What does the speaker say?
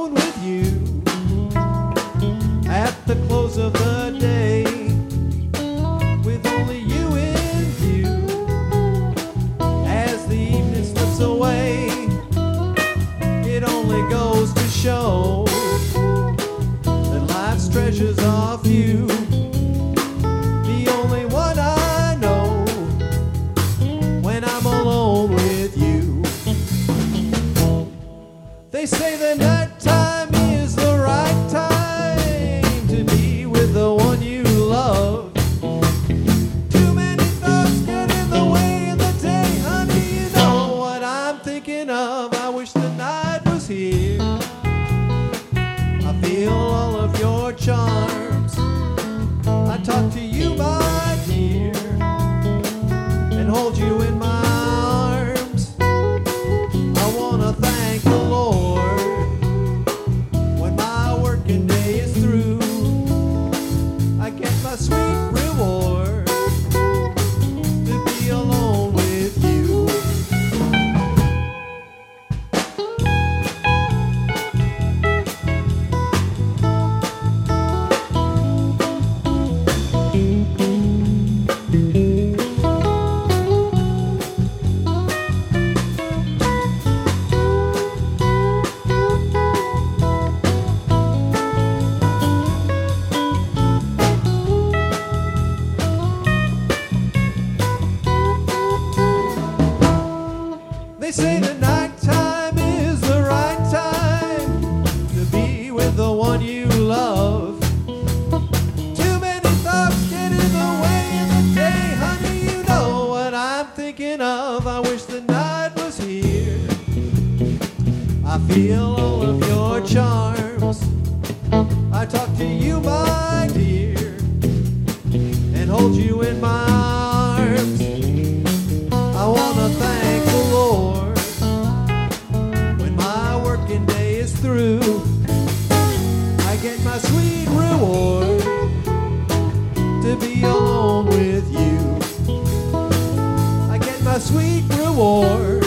alone with you at the close of the day, with only you in view. As the evening slips away, it only goes to show that life's treasures are few. The only one I know when I'm alone with you. They say the night time is the right time to be with the one you love. Too many thoughts get in the way of the day, honey, you know what I'm thinking of. I wish the night was here. I feel all of your charms. I talk to you, my dear, and hold you in my arms. I wanna thank the Lord when my working day is through. I get my sweet reward to be alone with you. They say the night time is the right time to be with the one you love. Too many thoughts get in the way of the day, honey, you know what I'm thinking of. I wish the night was here. I feel all of your charms. I talk to you, my dear, and hold you in my arms. I wanna thank the Lord when my working day is through. I get my sweet reward to be alone with you. I get my sweet reward